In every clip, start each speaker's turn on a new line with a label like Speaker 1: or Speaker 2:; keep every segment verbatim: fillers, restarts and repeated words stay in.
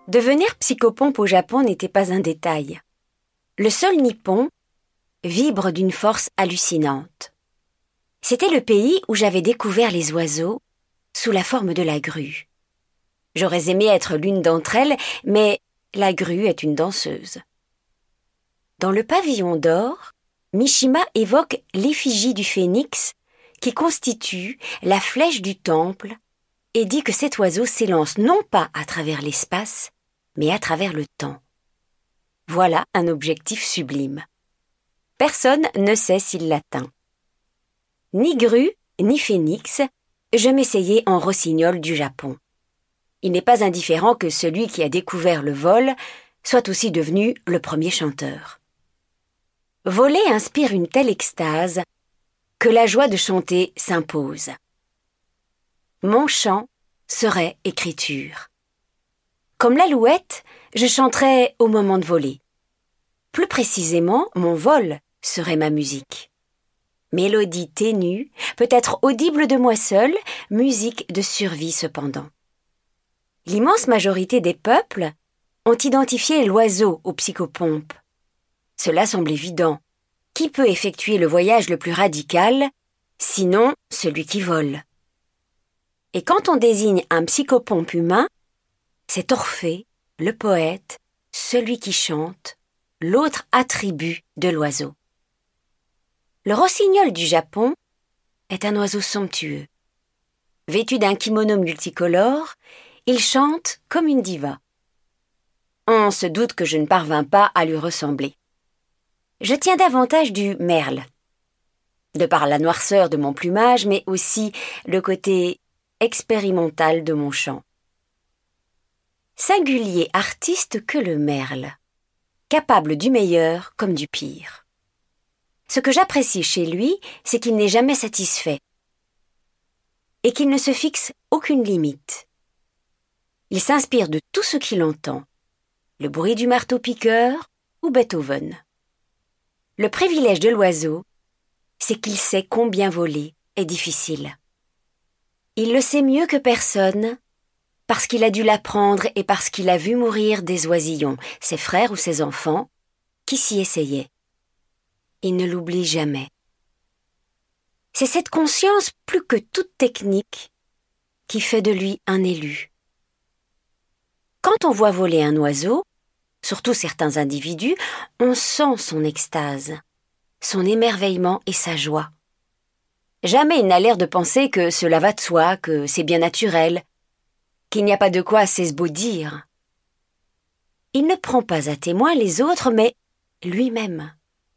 Speaker 1: Devenir psychopompe au Japon n'était pas un détail. Le sol nippon vibre d'une force hallucinante. C'était le pays où j'avais découvert les oiseaux sous la forme de la grue. J'aurais aimé être l'une d'entre elles, mais la grue est une danseuse. Dans le pavillon d'or, Mishima évoque l'effigie du phénix qui constitue la flèche du temple et dit que cet oiseau s'élance non pas à travers l'espace, mais à travers le temps. Voilà un objectif sublime. Personne ne sait s'il l'atteint. Ni grue, ni phénix, je m'essayais en rossignol du Japon. Il n'est pas indifférent que celui qui a découvert le vol soit aussi devenu le premier chanteur. Voler inspire une telle extase que la joie de chanter s'impose. Mon chant serait écriture. Comme l'alouette, je chanterais au moment de voler. Plus précisément, mon vol serait ma musique. Mélodie ténue, peut-être audible de moi seule, musique de survie cependant. L'immense majorité des peuples ont identifié l'oiseau aux psychopompes. Cela semble évident. Qui peut effectuer le voyage le plus radical, sinon celui qui vole? Et quand on désigne un psychopompe humain, c'est Orphée, le poète, celui qui chante, l'autre attribut de l'oiseau. Le rossignol du Japon est un oiseau somptueux. Vêtu d'un kimono multicolore, il chante comme une diva. On se doute que je ne parvins pas à lui ressembler. Je tiens davantage du merle, de par la noirceur de mon plumage, mais aussi le côté expérimental de mon chant. Singulier artiste que le merle, capable du meilleur comme du pire. Ce que j'apprécie chez lui, c'est qu'il n'est jamais satisfait et qu'il ne se fixe aucune limite. Il s'inspire de tout ce qu'il entend, le bruit du marteau-piqueur ou Beethoven. Le privilège de l'oiseau, c'est qu'il sait combien voler est difficile. Il le sait mieux que personne, parce qu'il a dû l'apprendre et parce qu'il a vu mourir des oisillons, ses frères ou ses enfants, qui s'y essayaient. Il ne l'oublie jamais. C'est cette conscience plus que toute technique qui fait de lui un élu. Quand on voit voler un oiseau, surtout certains individus, on sent son extase, son émerveillement et sa joie. Jamais il n'a l'air de penser que cela va de soi, que c'est bien naturel, qu'il n'y a pas de quoi s'esbaudir. Il ne prend pas à témoin les autres, mais lui-même.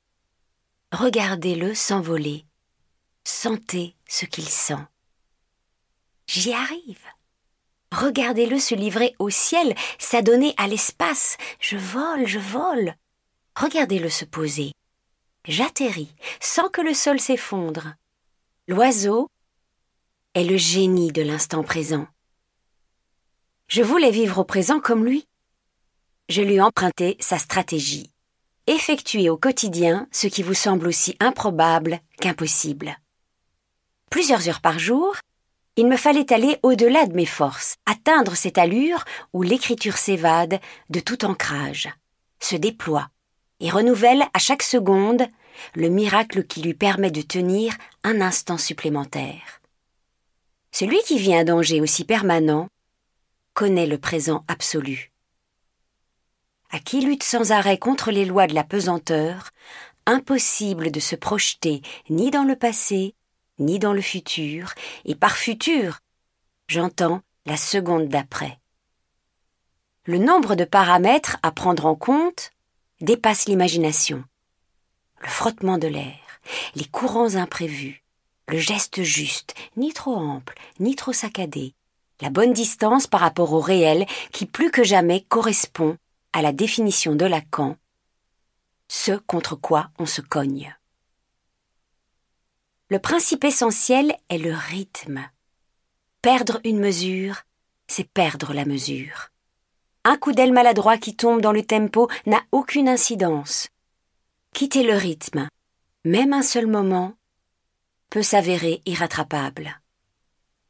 Speaker 1: Regardez-le s'envoler. Sentez ce qu'il sent. J'y arrive. Regardez-le se livrer au ciel, s'adonner à l'espace. Je vole, je vole. Regardez-le se poser. J'atterris, sans que le sol s'effondre. L'oiseau est le génie de l'instant présent. Je voulais vivre au présent comme lui. Je lui empruntais sa stratégie. Effectuez au quotidien ce qui vous semble aussi improbable qu'impossible. Plusieurs heures par jour, il me fallait aller au-delà de mes forces, atteindre cette allure où l'écriture s'évade de tout ancrage, se déploie et renouvelle à chaque seconde le miracle qui lui permet de tenir un instant supplémentaire. Celui qui vit un danger aussi permanent connaît le présent absolu. À qui lutte sans arrêt contre les lois de la pesanteur, impossible de se projeter ni dans le passé, ni dans le futur, et par futur, j'entends la seconde d'après. Le nombre de paramètres à prendre en compte dépasse l'imagination. Le frottement de l'air, les courants imprévus, le geste juste, ni trop ample, ni trop saccadé, la bonne distance par rapport au réel qui plus que jamais correspond à la définition de Lacan, ce contre quoi on se cogne. Le principe essentiel est le rythme. Perdre une mesure, c'est perdre la mesure. Un coup d'aile maladroit qui tombe dans le tempo n'a aucune incidence. Quitter le rythme, même un seul moment, peut s'avérer irrattrapable.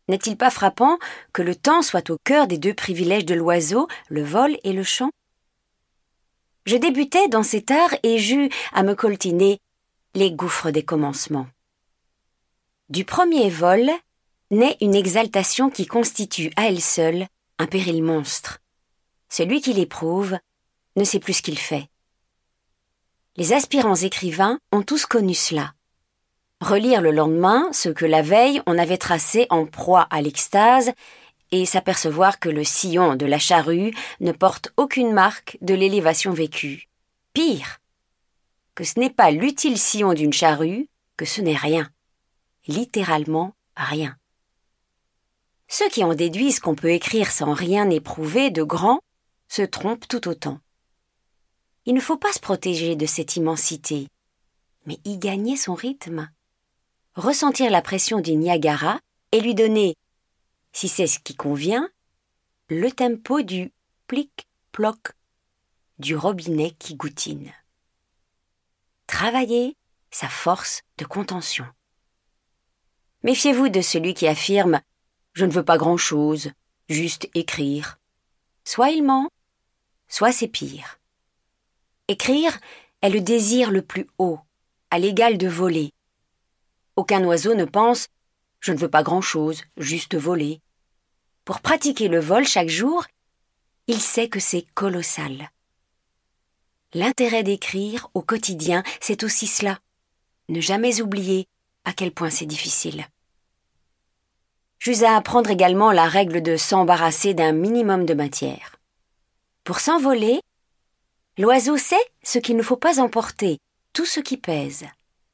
Speaker 1: N'est-il pas frappant que le temps soit au cœur des deux privilèges de l'oiseau, le vol et le chant? Je débutais dans cet art et j'eus à me coltiner les gouffres des commencements. Du premier vol naît une exaltation qui constitue à elle seule un péril monstre. Celui qui l'éprouve ne sait plus ce qu'il fait. Les aspirants écrivains ont tous connu cela. Relire le lendemain ce que la veille on avait tracé en proie à l'extase et s'apercevoir que le sillon de la charrue ne porte aucune marque de l'élévation vécue. Pire, que ce n'est pas l'utile sillon d'une charrue, que ce n'est rien. Littéralement rien. Ceux qui en déduisent qu'on peut écrire sans rien éprouver de grand se trompent tout autant. Il ne faut pas se protéger de cette immensité, mais y gagner son rythme. Ressentir la pression du Niagara et lui donner, si c'est ce qui convient, le tempo du plic-ploc, du robinet qui goutine. Travailler sa force de contention. Méfiez-vous de celui qui affirme « Je ne veux pas grand-chose, juste écrire ». Soit il ment, soit c'est pire. Écrire est le désir le plus haut, à l'égal de voler. Aucun oiseau ne pense « Je ne veux pas grand-chose, juste voler ». Pour pratiquer le vol chaque jour, il sait que c'est colossal. L'intérêt d'écrire au quotidien, c'est aussi cela. Ne jamais oublier à quel point c'est difficile. J'eus à apprendre également la règle de s'embarrasser d'un minimum de matière. Pour s'envoler, l'oiseau sait ce qu'il ne faut pas emporter, tout ce qui pèse.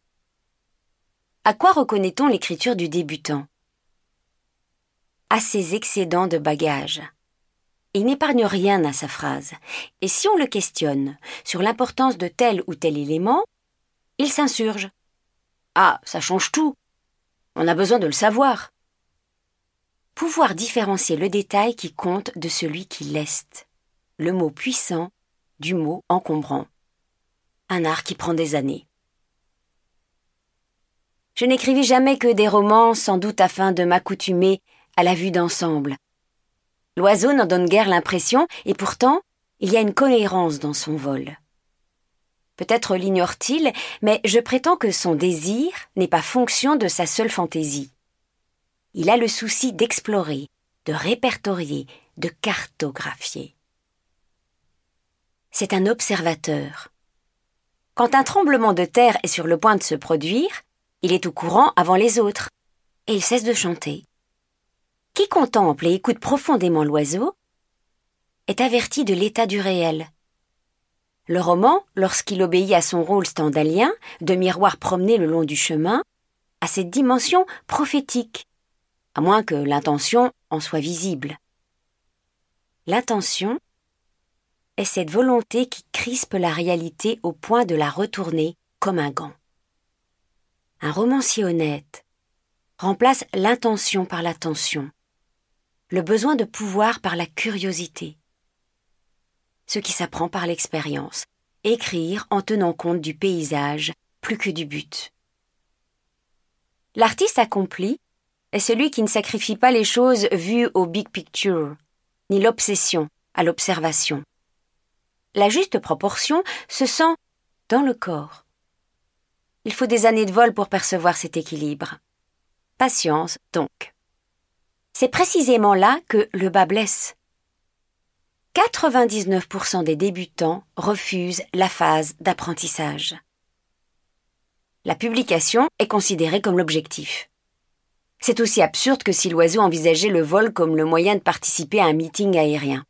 Speaker 1: À quoi reconnaît-on l'écriture du débutant? À ses excédents de bagages. Il n'épargne rien à sa phrase, et si on le questionne sur l'importance de tel ou tel élément, il s'insurge. Ah, ça change tout. On a besoin de le savoir. Pouvoir différencier le détail qui compte de celui qui leste. Le mot puissant du mot encombrant. Un art qui prend des années. Je n'écrivis jamais que des romans, sans doute afin de m'accoutumer à la vue d'ensemble. L'oiseau n'en donne guère l'impression, et pourtant, il y a une cohérence dans son vol. Peut-être l'ignore-t-il, mais je prétends que son désir n'est pas fonction de sa seule fantaisie. Il a le souci d'explorer, de répertorier, de cartographier. C'est un observateur. Quand un tremblement de terre est sur le point de se produire, il est au courant avant les autres, et il cesse de chanter. Qui contemple et écoute profondément l'oiseau est averti de l'état du réel. Le roman, lorsqu'il obéit à son rôle stendhalien, de miroir promené le long du chemin, a cette dimension prophétique, à moins que l'intention en soit visible. L'intention est cette volonté qui crispe la réalité au point de la retourner comme un gant. Un romancier honnête remplace l'intention par l'attention, le besoin de pouvoir par la curiosité. Ce qui s'apprend par l'expérience, écrire en tenant compte du paysage plus que du but. L'artiste accompli est celui qui ne sacrifie pas les choses vues au big picture, ni l'obsession à l'observation. La juste proportion se sent dans le corps. Il faut des années de vol pour percevoir cet équilibre. Patience, donc. C'est précisément là que le bas blesse. quatre-vingt-dix-neuf pour cent des débutants refusent la phase d'apprentissage. La publication est considérée comme l'objectif. C'est aussi absurde que si l'oiseau envisageait le vol comme le moyen de participer à un meeting aérien.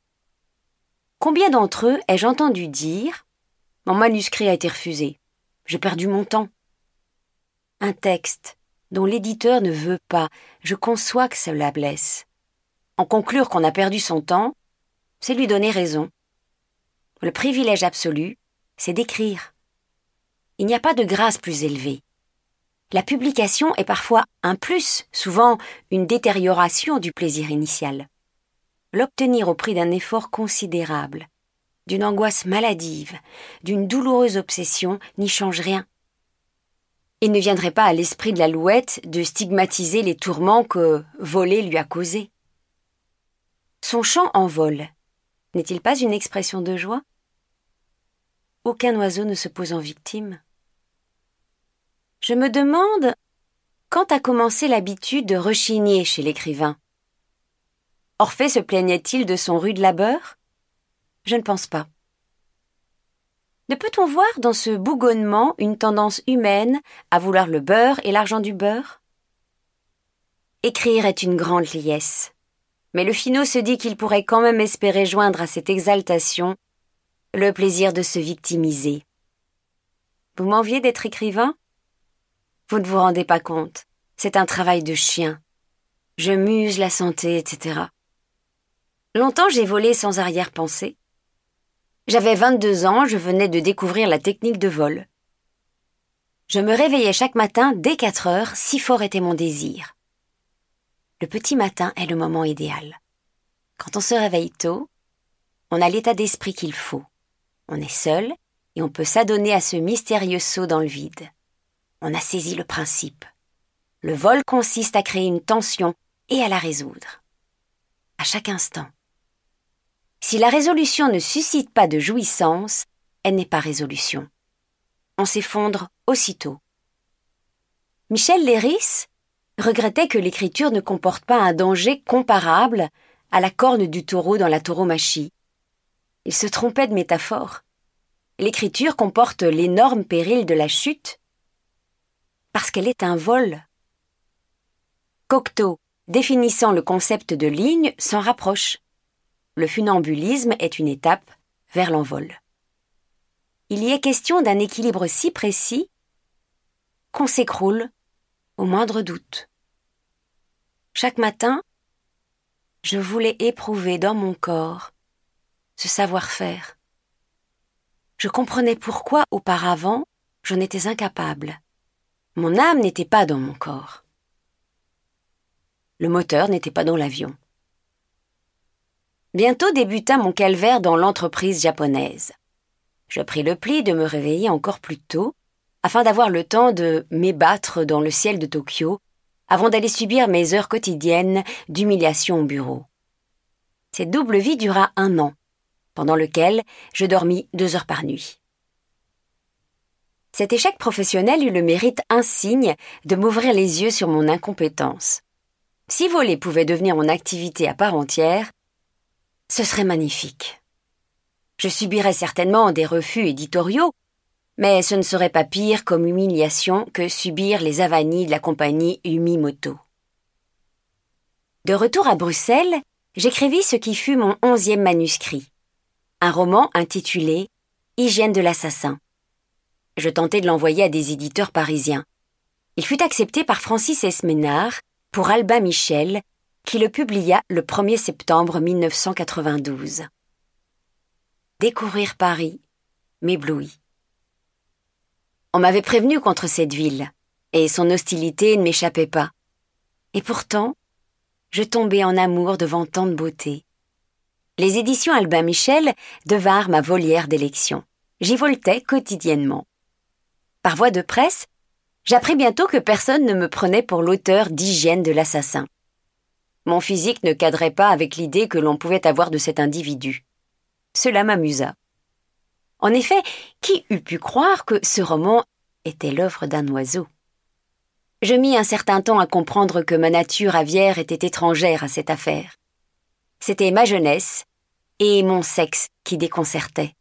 Speaker 1: Combien d'entre eux ai-je entendu dire « Mon manuscrit a été refusé, j'ai perdu mon temps ». Un texte dont l'éditeur ne veut pas, je conçois que cela blesse. En conclure qu'on a perdu son temps, c'est lui donner raison. Le privilège absolu, c'est d'écrire. Il n'y a pas de grâce plus élevée. La publication est parfois un plus, souvent une détérioration du plaisir initial. L'obtenir au prix d'un effort considérable, d'une angoisse maladive, d'une douloureuse obsession n'y change rien. Il ne viendrait pas à l'esprit de l'Alouette de stigmatiser les tourments que voler lui a causés. Son chant en vol n'est-il pas une expression de joie? Aucun oiseau ne se pose en victime. Je me demande quand a commencé l'habitude de rechigner chez l'écrivain. Orphée se plaignait-il de son rude labeur? Je ne pense pas. Ne peut-on voir dans ce bougonnement une tendance humaine à vouloir le beurre et l'argent du beurre? Écrire est une grande liesse, mais le finot se dit qu'il pourrait quand même espérer joindre à cette exaltation le plaisir de se victimiser. Vous m'enviez d'être écrivain? Vous ne vous rendez pas compte, c'est un travail de chien. Je muse la santé, et cetera. Longtemps j'ai volé sans arrière-pensée. J'avais vingt-deux ans, je venais de découvrir la technique de vol. Je me réveillais chaque matin dès quatre heures, si fort était mon désir. Le petit matin est le moment idéal. Quand on se réveille tôt, on a l'état d'esprit qu'il faut. On est seul et on peut s'adonner à ce mystérieux saut dans le vide. On a saisi le principe. Le vol consiste à créer une tension et à la résoudre. À chaque instant. Si la résolution ne suscite pas de jouissance, elle n'est pas résolution. On s'effondre aussitôt. Michel Leiris regrettait que l'écriture ne comporte pas un danger comparable à la corne du taureau dans la tauromachie. Il se trompait de métaphore. L'écriture comporte l'énorme péril de la chute parce qu'elle est un vol. Cocteau, définissant le concept de ligne, s'en rapproche. Le funambulisme est une étape vers l'envol. Il y est question d'un équilibre si précis qu'on s'écroule au moindre doute. Chaque matin, je voulais éprouver dans mon corps ce savoir-faire. Je comprenais pourquoi, auparavant, j'en étais incapable. Mon âme n'était pas dans mon corps. Le moteur n'était pas dans l'avion. Bientôt débuta mon calvaire dans l'entreprise japonaise. Je pris le pli de me réveiller encore plus tôt, afin d'avoir le temps de m'ébattre dans le ciel de Tokyo, avant d'aller subir mes heures quotidiennes d'humiliation au bureau. Cette double vie dura un an, pendant lequel je dormis deux heures par nuit. Cet échec professionnel eut le mérite insigne de m'ouvrir les yeux sur mon incompétence. Si voler pouvait devenir mon activité à part entière, ce serait magnifique. Je subirais certainement des refus éditoriaux, mais ce ne serait pas pire comme humiliation que subir les avanies de la compagnie Umimoto. De retour à Bruxelles, j'écrivis ce qui fut mon onzième manuscrit, un roman intitulé « Hygiène de l'assassin ». Je tentai de l'envoyer à des éditeurs parisiens. Il fut accepté par Francis Esménard pour Albin Michel, qui le publia le premier septembre mille neuf cent quatre-vingt-douze. Découvrir Paris m'éblouit. On m'avait prévenu contre cette ville, et son hostilité ne m'échappait pas. Et pourtant, je tombai en amour devant tant de beauté. Les éditions Albin Michel devinrent ma volière d'élection. J'y voletais quotidiennement. Par voie de presse, j'appris bientôt que personne ne me prenait pour l'auteur d'Hygiène de l'assassin. Mon physique ne cadrait pas avec l'idée que l'on pouvait avoir de cet individu. Cela m'amusa. En effet, qui eût pu croire que ce roman était l'œuvre d'un oiseau? Je mis un certain temps à comprendre que ma nature aviaire était étrangère à cette affaire. C'était ma jeunesse et mon sexe qui déconcertaient.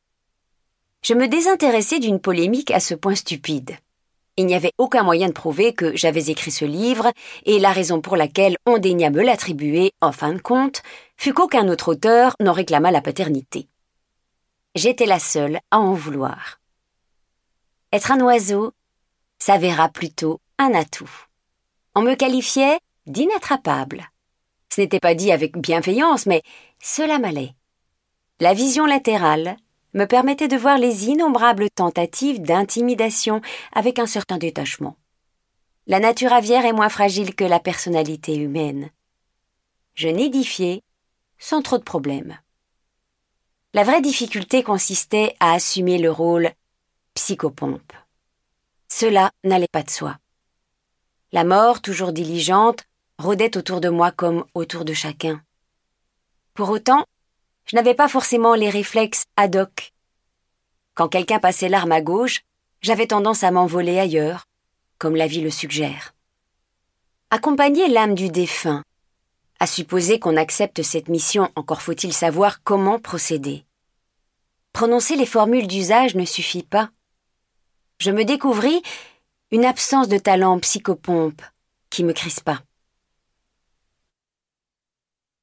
Speaker 1: Je me désintéressais d'une polémique à ce point stupide. Il n'y avait aucun moyen de prouver que j'avais écrit ce livre, et la raison pour laquelle on daigna me l'attribuer, en fin de compte, fut qu'aucun autre auteur n'en réclama la paternité. J'étais la seule à en vouloir. Être un oiseau s'avéra plutôt un atout. On me qualifiait d'inattrapable. Ce n'était pas dit avec bienveillance, mais cela m'allait. La vision latérale me permettait de voir les innombrables tentatives d'intimidation avec un certain détachement. La nature aviaire est moins fragile que la personnalité humaine. Je n'édifiais sans trop de problèmes. La vraie difficulté consistait à assumer le rôle psychopompe. cela n'allait pas de soi. La mort, toujours diligente, rôdait autour de moi comme autour de chacun. Pour autant, je n'avais pas forcément les réflexes ad hoc. Quand quelqu'un passait l'arme à gauche, j'avais tendance à m'envoler ailleurs, comme la vie le suggère. Accompagner l'âme du défunt, à supposer qu'on accepte cette mission, encore faut-il savoir comment procéder. Prononcer les formules d'usage ne suffit pas. Je me découvris une absence de talent psychopompe qui me crispa.